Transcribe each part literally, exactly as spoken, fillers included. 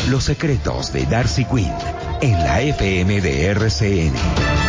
Los secretos de Darcy Quinn en la F M de R C N.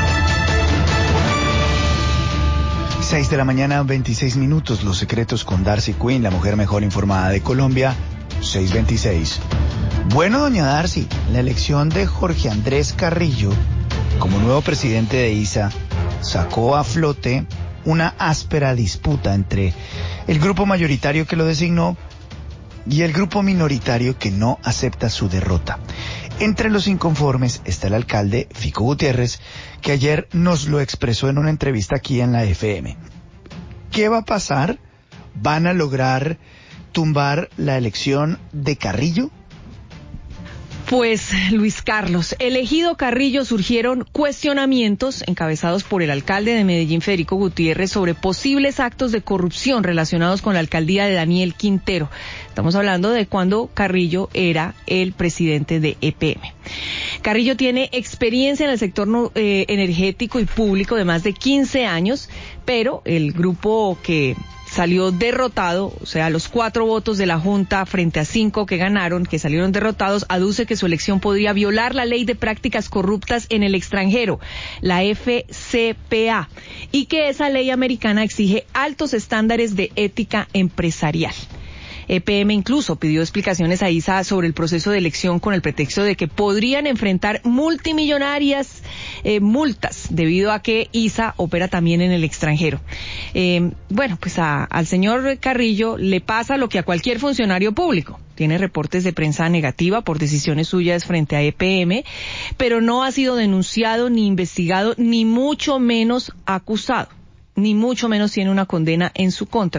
seis de la mañana, veintiséis minutos. Los secretos con Darcy Quinn, la mujer mejor informada de Colombia. seis veintiséis. Bueno, doña Darcy, la elección de Jorge Andrés Carrillo como nuevo presidente de I S A sacó a flote una áspera disputa entre el grupo mayoritario que lo designó y el grupo minoritario que no acepta su derrota. Entre los inconformes está el alcalde Fico Gutiérrez, que ayer nos lo expresó en una entrevista aquí en la F M. ¿Qué va a pasar? ¿Van a lograr tumbar la elección de Carrillo? Pues, Luis Carlos, elegido Carrillo, surgieron cuestionamientos encabezados por el alcalde de Medellín, Federico Gutiérrez, sobre posibles actos de corrupción relacionados con la alcaldía de Daniel Quintero. Estamos hablando de cuando Carrillo era el presidente de E P M. Carrillo tiene experiencia en el sector eh, energético y público de más de quince años, pero el grupo que salió derrotado, o sea, los cuatro votos de la Junta frente a cinco que ganaron, que salieron derrotados, aduce que su elección podría violar la ley de prácticas corruptas en el extranjero, la F C P A, y que esa ley americana exige altos estándares de ética empresarial. E P M incluso pidió explicaciones a I S A sobre el proceso de elección con el pretexto de que podrían enfrentar multimillonarias eh, multas debido a que I S A opera también en el extranjero. Eh, bueno, pues a, al señor Carrillo le pasa lo que a cualquier funcionario público. Tiene reportes de prensa negativa por decisiones suyas frente a E P M, pero no ha sido denunciado ni investigado, ni mucho menos acusado, ni mucho menos tiene una condena en su contra.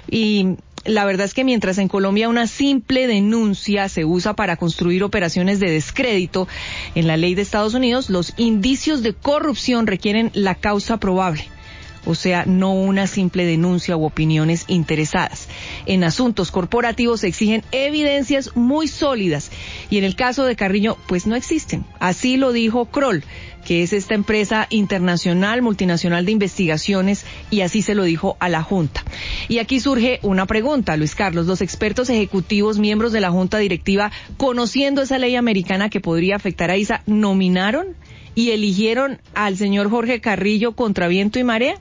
Y la verdad es que mientras en Colombia una simple denuncia se usa para construir operaciones de descrédito, en la ley de Estados Unidos los indicios de corrupción requieren la causa probable. O sea, no una simple denuncia u opiniones interesadas. En asuntos corporativos se exigen evidencias muy sólidas y en el caso de Carrillo, pues no existen. Así lo dijo Kroll, que es esta empresa internacional, multinacional de investigaciones, y así se lo dijo a la Junta. Y aquí surge una pregunta, Luis Carlos. Los expertos ejecutivos, miembros de la Junta Directiva, conociendo esa ley americana que podría afectar a I S A, ¿nominaron y eligieron al señor Jorge Carrillo contra viento y marea?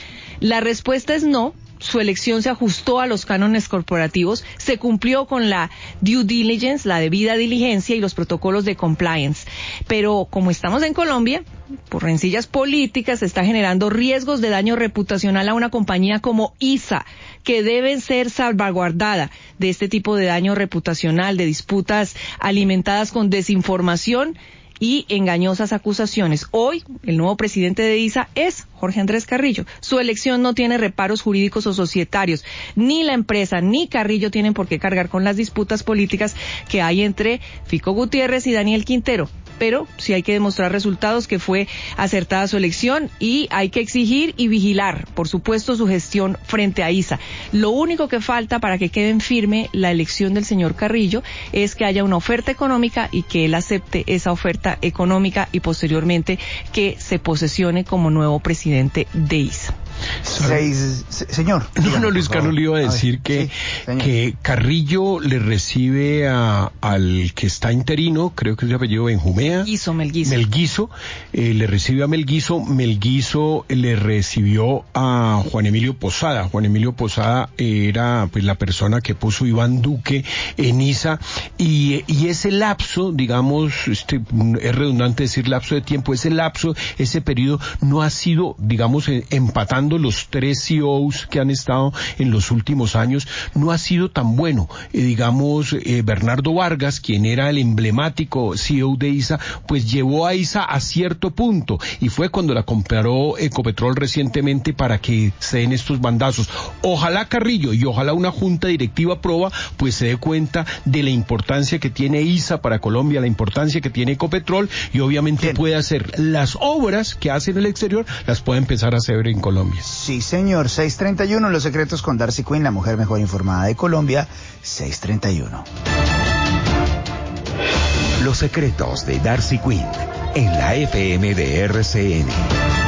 La respuesta es no. Su elección se ajustó a los cánones corporativos, se cumplió con la due diligence, la debida diligencia y los protocolos de compliance. Pero como estamos en Colombia, por rencillas políticas se está generando riesgos de daño reputacional a una compañía como I S A, que debe ser salvaguardada de este tipo de daño reputacional, de disputas alimentadas con desinformación y engañosas acusaciones. Hoy, el nuevo presidente de I S A es Jorge Andrés Carrillo. Su elección no tiene reparos jurídicos o societarios. Ni la empresa ni Carrillo tienen por qué cargar con las disputas políticas que hay entre Fico Gutiérrez y Daniel Quintero. Pero sí hay que demostrar resultados, que fue acertada su elección, y hay que exigir y vigilar, por supuesto, su gestión frente a I S A. Lo único que falta para que quede en firme la elección del señor Carrillo es que haya una oferta económica y que él acepte esa oferta económica y posteriormente que se posesione como nuevo presidente de I S A. Seis, se, señor. No, no, Luis Carlos le iba a decir a que, sí, que Carrillo le recibe a, al que está interino, creo que es de apellido Benjumea. Melguizo, Melguizo. Melguizo, eh, le recibe a Melguizo, Melguizo le recibió a Juan Emilio Posada. Juan Emilio Posada era pues la persona que puso Iván Duque en I S A, y, y ese lapso, digamos, este, es redundante decir lapso de tiempo, ese lapso, ese periodo no ha sido, digamos, empatando los tres C E Os que han estado en los últimos años, no ha sido tan bueno. Eh, digamos, eh, Bernardo Vargas, quien era el emblemático C E O de I S A, pues llevó a I S A a cierto punto, y fue cuando la compró Ecopetrol recientemente para que se den estos bandazos. Ojalá Carrillo y ojalá una junta directiva proba pues se dé cuenta de la importancia que tiene I S A para Colombia, la importancia que tiene Ecopetrol, y obviamente Bien. puede hacer las obras que hace en el exterior, las puede empezar a hacer en Colombia. Sí, señor. seis treinta y uno, Los secretos con Darcy Quinn, la mujer mejor informada de Colombia. seis treinta y uno. Los secretos de Darcy Quinn en la F M de R C N.